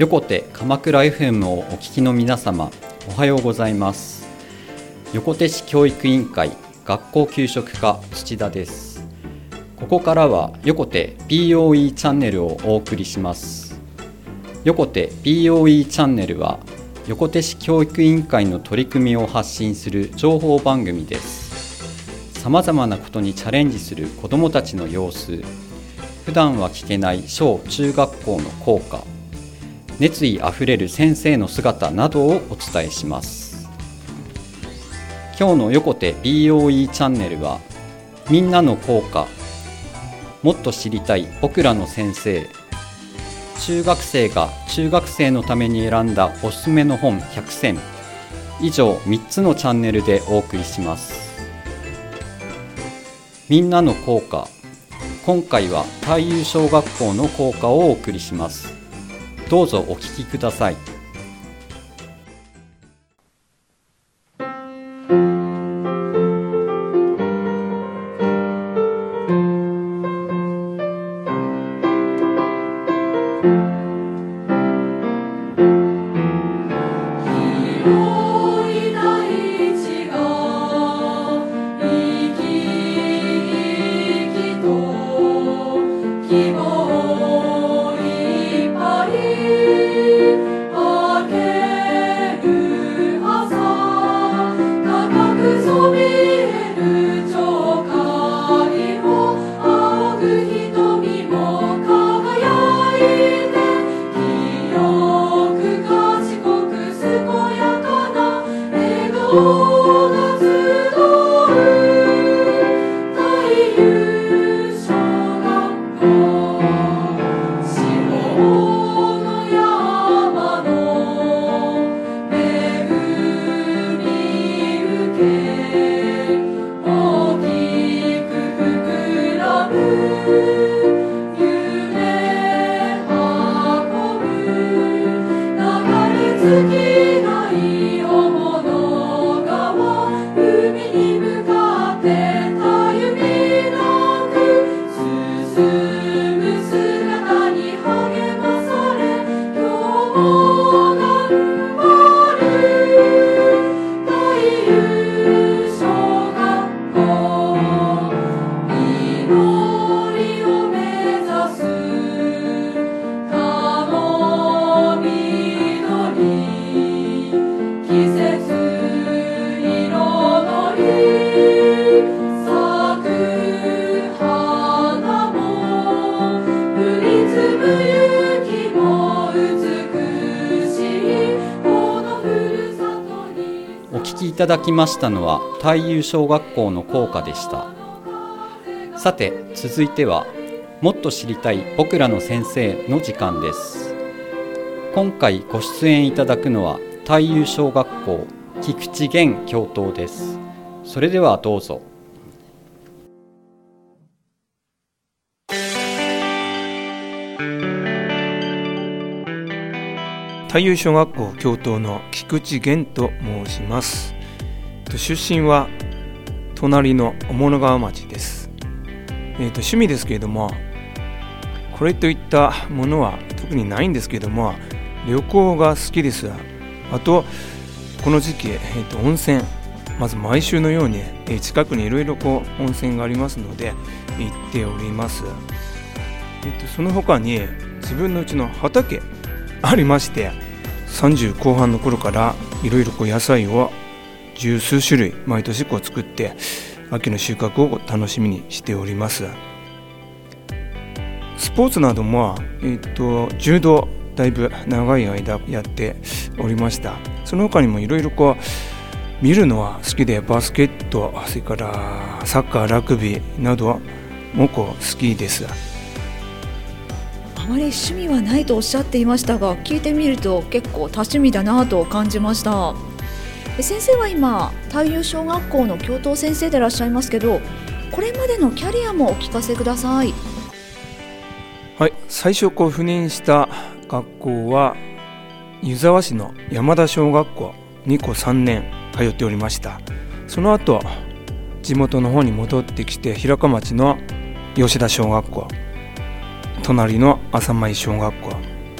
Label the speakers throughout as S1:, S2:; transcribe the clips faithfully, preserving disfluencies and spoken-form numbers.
S1: 横手鎌倉 エフエム をお聞きの皆様、おはようございます。横手市教育委員会学校給食課土田です。ここからは横手 ピーオーイー チャンネルをお送りします。横手 ピーオーイー チャンネルは横手市教育委員会の取り組みを発信する情報番組です。さまざまなことにチャレンジする子どもたちの様子、普段は聞けない小中学校の校歌、熱意あふれる先生の姿などをお伝えします。今日の横手 ピーオーイー チャンネルは、みんなの校歌、もっと知りたい僕らの先生、中学生が中学生のために選んだおすすめの本ひゃく選、以上みっつのチャンネルでお送りします。みんなの校歌、今回は太遊小学校の校歌をお送りします。どうぞお聞きください。いただきましたのは太遊小学校の校歌でした。さて続いてはもっと知りたい僕らの先生の時間です。今回ご出演いただくのは太遊小学校菊池源教頭です。それではどうぞ。
S2: 太遊小学校教頭の菊池源と申します。出身は隣の雄物川町です。えー、と趣味ですけれども、これといったものは特にないんですけれども、旅行が好きです。あとこの時期、えー、と温泉、まず毎週のように、えー、近くにいろいろこう温泉がありますので行っております。えー、とその他に自分のうちの畑ありまして、さんじゅう後半の頃からいろいろこう野菜を十数種類毎年こう作って秋の収穫を楽しみにしております。スポーツなども、えー、と柔道だいぶ長い間やっておりました。その他にもいろいろこう見るのは好きで、バスケット、それからサッカー、ラグビーなどもこう好きです。
S3: あまり趣味はないとおっしゃっていましたが、聞いてみると結構多趣味だなと感じました。先生は今太遊小学校の教頭先生でいらっしゃいますけど、これまでのキャリアもお聞かせください。
S2: はい、最初こう赴任した学校は湯沢市の山田小学校にこさんねん通っておりました。その後地元の方に戻ってきて、平川町の吉田小学校、隣の浅舞小学校、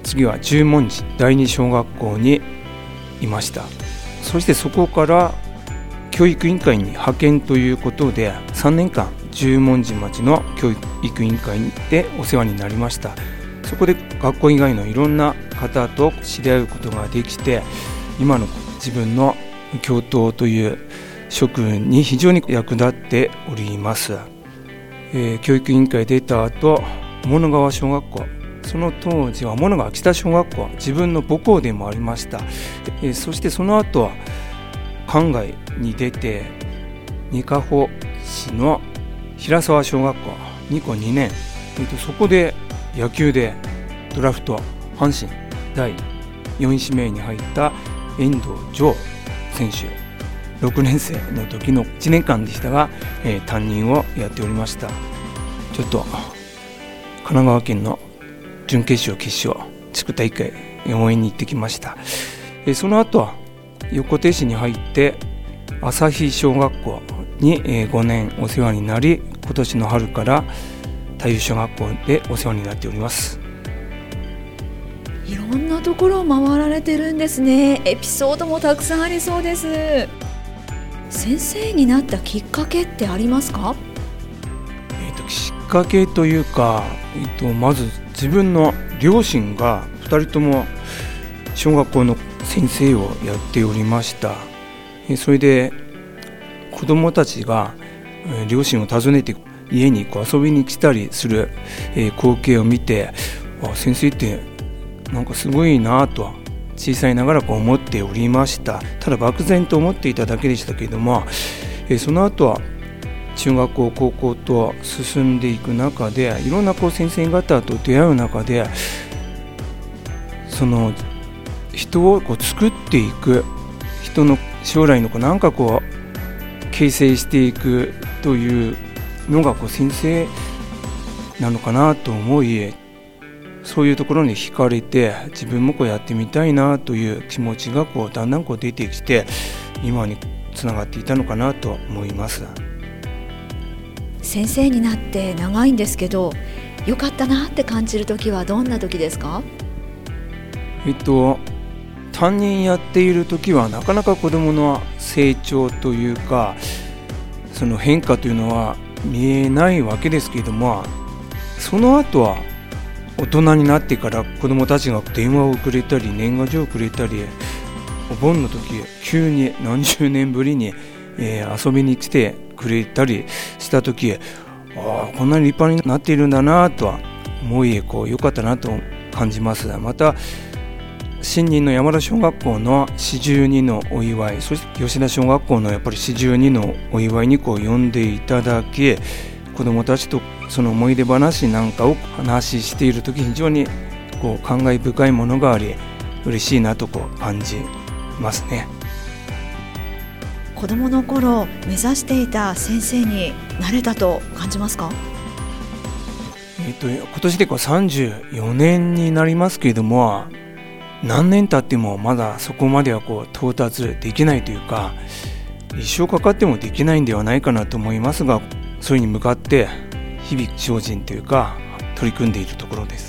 S2: 次は十文字第二小学校にいました。そしてそこから教育委員会に派遣ということでさんねんかん十文字町の教育委員会でお世話になりました。そこで学校以外のいろんな方と知り合うことができて、今の自分の教頭という職に非常に役立っております。えー、教育委員会出た後、天の川小学校、その当時は天の川北小学校、自分の母校でもありました。えー、そしてその後は関外に出て、にかほ市の平沢小学校にこにねん、えー、とそこで野球でドラフト阪神だいよん指名に入った遠藤城選手、ろくねん生の時のいちねんかんでしたが、えー、担任をやっておりました。ちょっと神奈川県の準決勝決勝地区大会応援に行ってきました。えー、その後は横手市に入って旭小学校に、えー、ごねんお世話になり、今年の春から太夫小学校でお世話になっております。
S3: いろんなところを回られてるんですね。エピソードもたくさんありそうです。先生になったきっかけってありますか？
S2: えーと、きっかけというか、えーと、まず自分の両親がふたりとも小学校の先生をやっておりました。えー、それで子どもたちが、えー、両親を訪ねて家にこう遊びに来たりする、えー、光景を見て、あ、先生ってなんかすごいなと小さいながらこう思っておりました。ただ漠然と思っていただけでしたけれども、えー、その後は中学校高校と進んでいく中で、いろんなこう先生方と出会う中で、その人をこう作っていく、人の将来のこうなんかこう形成していくというのがこう先生なのかなと思い、そういうところに惹かれて、自分もこうやってみたいなという気持ちがこうだんだんこう出てきて、今につながっていたのかなと思います。
S3: 先生になって長いんですけど、良かったなって感じる時はどんな時ですか？
S2: えっと担任やっている時はなかなか子どもの成長というか、その変化というのは見えないわけですけれども、その後は大人になってから子どもたちが電話をくれたり年賀状をくれたり、お盆の時急に何十年ぶりに、えー、遊びに来てくれたりした時、ああこんなに立派になっているんだなとは思い、こう良かったなと感じます。また新任の山田小学校の四十二のお祝い、そして吉田小学校のやっぱり四十二のお祝いにこう呼んでいただき、子どもたちとその思い出話なんかを話しているとき、非常にこう感慨深いものがあり、嬉しいなとこう感じますね。
S3: 子どもの頃目指していた先生になれたと感じますか？
S2: えっと、今年でこうさんじゅうよねんになりますけれども、何年経ってもまだそこまではこう到達できないというか、一生かかってもできないんではないかなと思いますが、それに向かって日々精進というか取り組んでいるところです。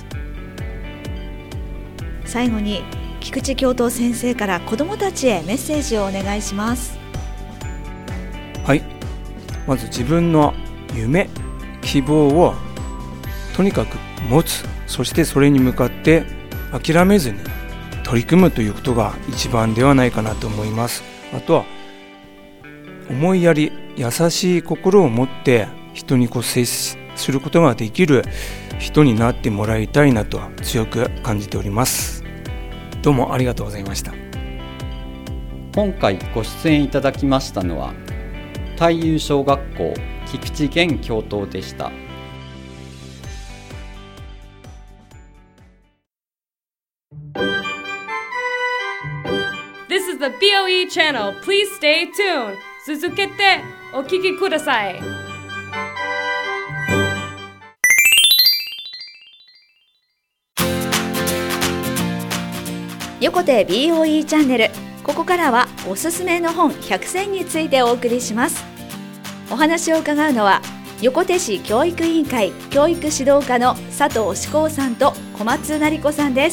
S3: 最後に菊池教頭先生から子どもたちへメッセージをお願いします。
S2: はい、まず自分の夢、希望をとにかく持つ、そしてそれに向かって諦めずに取り組むということが一番ではないかなと思います。あとは思いやり、優しい心を持って人にこう接することができる人になってもらいたいなと強く感じております。どうもありがとうございました。
S1: 今回ご出演いただきましたのは太夫小学校菊池源教頭でした。
S4: This is the ビーオーイー channel. Please stay tuned. 続けてお聞きください。
S3: 横手 ビーオーイー チャンネル。ここからはおすすめの本ひゃくせんについてお送りします。お話を伺うのは横手市教育委員会教育指導課の佐藤志功さんと小松成子さんです。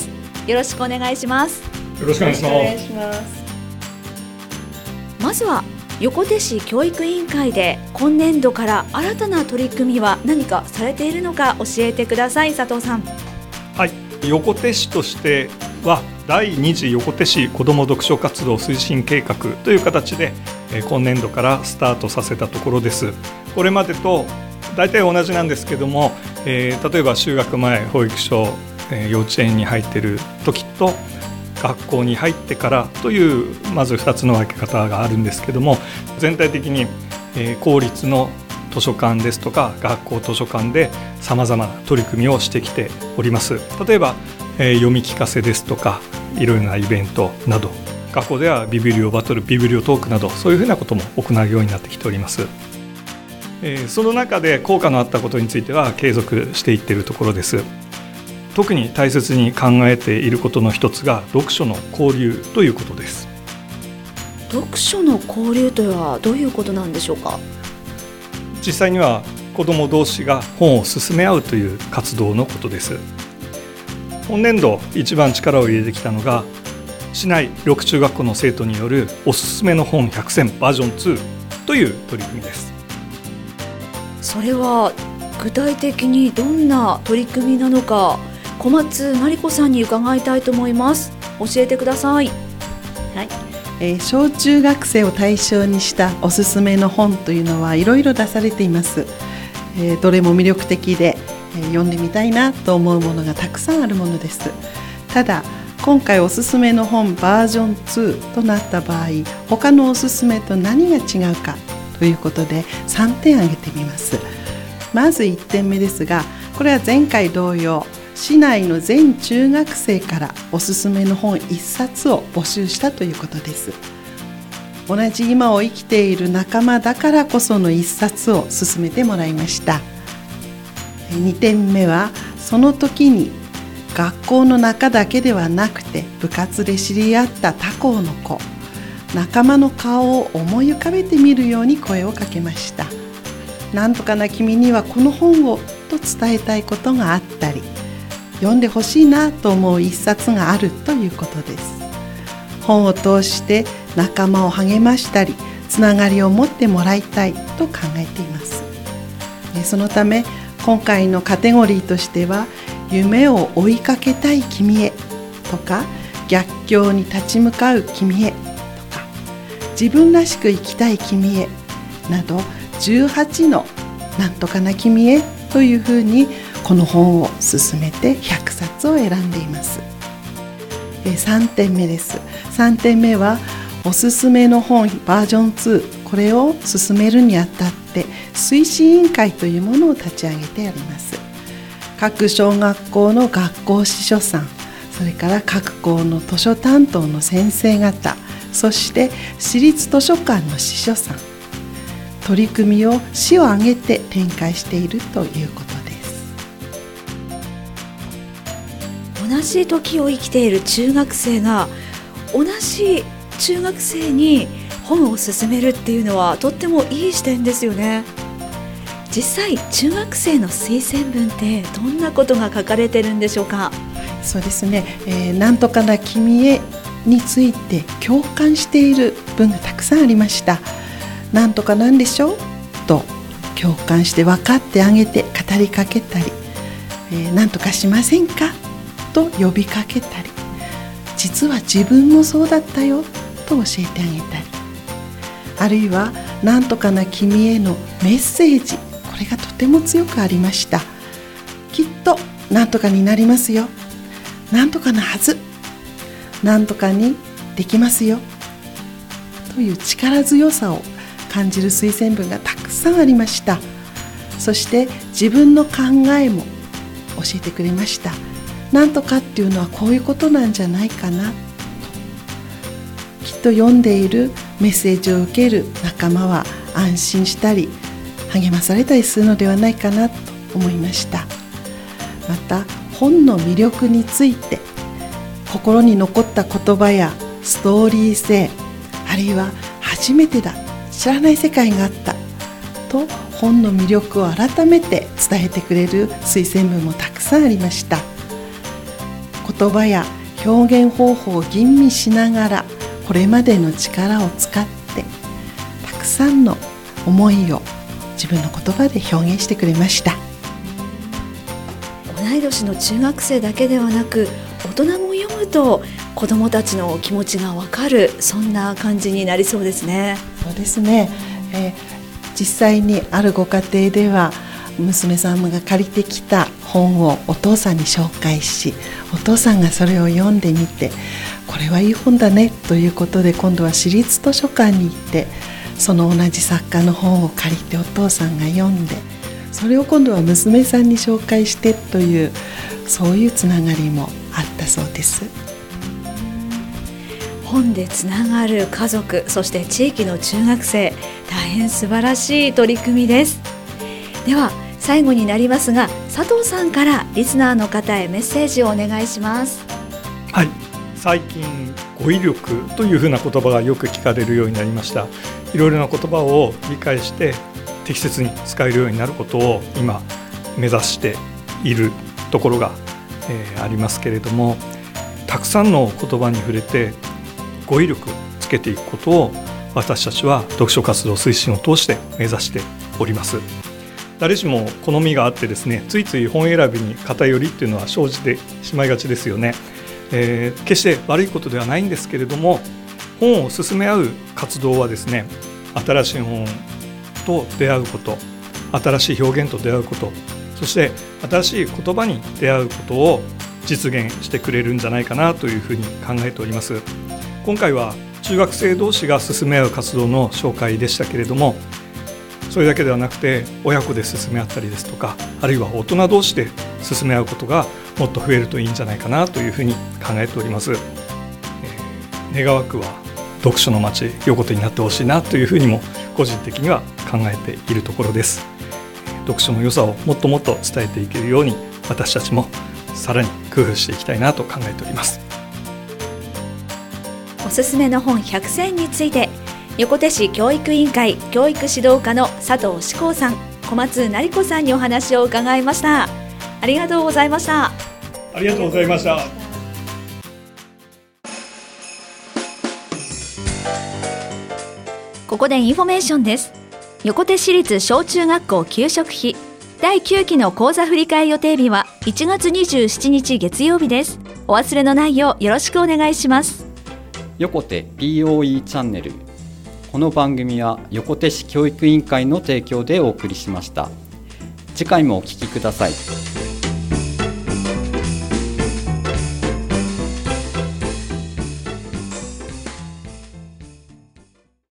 S3: よろしくお願いします。
S5: よろしくお願いします。
S3: まずは横手市教育委員会で今年度から新たな取り組みは何かされているのか教えてください。佐藤さん。
S5: はい、横手市としてはだいに次横手市子ども読書活動推進計画という形で今年度からスタートさせたところです。これまでと大体同じなんですけども、えー、例えば就学前保育所、えー、幼稚園に入っている時と学校に入ってからというまずふたつの分け方があるんですけども、全体的に、えー、公立の図書館ですとか学校図書館でさまざまな取り組みをしてきております。例えば、えー、読み聞かせですとかいろいろなイベントなど、学校ではビブリオバトル、ビブリオトークなどそういうふうなことも行うようになってきております。えー、その中で効果のあったことについては継続していっているところです。特に大切に考えていることの一つが読書の交流ということです。
S3: 読書の交流とはどういうことなんでしょうか。
S5: 実際には子ども同士が本を勧め合うという活動のことです。本年度一番力を入れてきたのが市内ろく中学校の生徒によるおすすめの本ひゃく選バージョンツーという取り組みです。
S3: それは具体的にどんな取り組みなのか、小松真理子さんに伺いたいと思います。教えてください。
S6: はい、えー、小中学生を対象にしたおすすめの本というのはいろいろ出されています。えー、どれも魅力的で、えー、読んでみたいなと思うものがたくさんあるものです。ただ今回おすすめの本バージョンツーとなった場合、他のおすすめと何が違うかということでさんてん挙げてみます。まずいってんめですが、これは前回同様市内の全中学生からおすすめの本いっさつを募集したということです。同じ今を生きている仲間だからこそのいっさつを勧めてもらいました。にてんめはその時に学校の中だけではなくて部活で知り合った他校の子、仲間の顔を思い浮かべてみるように声をかけました。なんとかな君にはこの本をと伝えたいことがあったり、読んでほしいなと思う一冊があるということです。本を通して仲間を励ましたり、つながりを持ってもらいたいと考えています。そのため今回のカテゴリーとしては、夢を追いかけたい君へとか、逆境に立ち向かう君へとか、自分らしく生きたい君へなどじゅうはちのなんとかな君へというふうにこの本を進めてひゃくさつを選んでいます。さんてんめです。さんてんめはおすすめの本バージョンツー、これを進めるにあたって推進委員会というものを立ち上げてあります。各小学校の学校司書さん、それから各校の図書担当の先生方、そして私立図書館の司書さん、取り組みを市を挙げて展開しているということです。
S3: 同じ時を生きている中学生が同じ中学生に本を勧めるっていうのはとってもいい視点ですよね。実際中学生の推薦文ってどんなことが書かれてるんでしょうか。
S6: そうですね、えー、なんとかな君へについて共感している文がたくさんありました。なんとかなんでしょうと共感して分かってあげて語りかけたり、えー、なんとかしませんかと呼びかけたり、実は自分もそうだったよと教えてあげたり、あるいはなんとかな君へのメッセージ、これがとても強くありました。きっとなんとかになりますよ、なんとかなはず、なんとかにできますよという力強さを感じる推薦文がたくさんありました。そして自分の考えも教えてくれました。なんとかっていうのはこういうことなんじゃないかなと、きっと読んでいるメッセージを受ける仲間は安心したり励まされたりするのではないかなと思いました。また本の魅力について心に残った言葉やストーリー性、あるいは初めてだ、知らない世界があったと本の魅力を改めて伝えてくれる推薦文もたくさんありました。言葉や表現方法を吟味しながらこれまでの力を使ってたくさんの思いを自分の言葉で表現してくれました。
S3: 同い年の中学生だけではなく大人も読むと子どもたちの気持ちがわかる、そんな感じになりそうですね。
S6: そうですね、えー、実際にあるご家庭では娘さんが借りてきた本をお父さんに紹介し、お父さんがそれを読んでみて、これはいい本だねということで今度は私立図書館に行ってその同じ作家の本を借りてお父さんが読んで、それを今度は娘さんに紹介してという、そういうつながりもあったそうです。
S3: 本でつながる家族、そして地域の中学生、大変素晴らしい取り組みです。では最後になりますが、佐藤さんからリスナーの方へメッセージをお願いします。
S5: はい、最近語彙力というふうな言葉がよく聞かれるようになりました。いろいろな言葉を理解して適切に使えるようになることを今目指しているところが、えー、ありますけれども、たくさんの言葉に触れて語彙力をつけていくことを私たちは読書活動推進を通して目指しております。誰しも好みがあってですね、ついつい本選びに偏りっていうのは生じてしまいがちですよね。えー、決して悪いことではないんですけれども、本を進め合う活動はですね、新しい本と出会うこと、新しい表現と出会うこと、そして新しい言葉に出会うことを実現してくれるんじゃないかなというふうに考えております。今回は中学生同士が進め合う活動の紹介でしたけれども、それだけではなくて親子で進め合ったりですとか、あるいは大人同士で進め合うことがもっと増えるといいんじゃないかなというふうに考えております。えー、願わくは読書の街横手になってほしいなというふうにも個人的には考えているところです。読書の良さをもっともっと伝えていけるように、私たちもさらに工夫していきたいなと考えております。
S3: おすすめの本ひゃくせんについて、横手市教育委員会教育指導課の佐藤志功さん、小松成子さんにお話を伺いました。ありがとうございました。
S5: ありがとうございました。
S3: ここでインフォメーションです。横手市立小中学校給食費だいきゅうきの講座振替予定日はいちがつにじゅうしちにち月曜日です。お忘れのないようよろしくお願いします。
S1: 横手 ピーオーイー チャンネル。この番組は横手市教育委員会の提供でお送りしました。次回もお聞きください。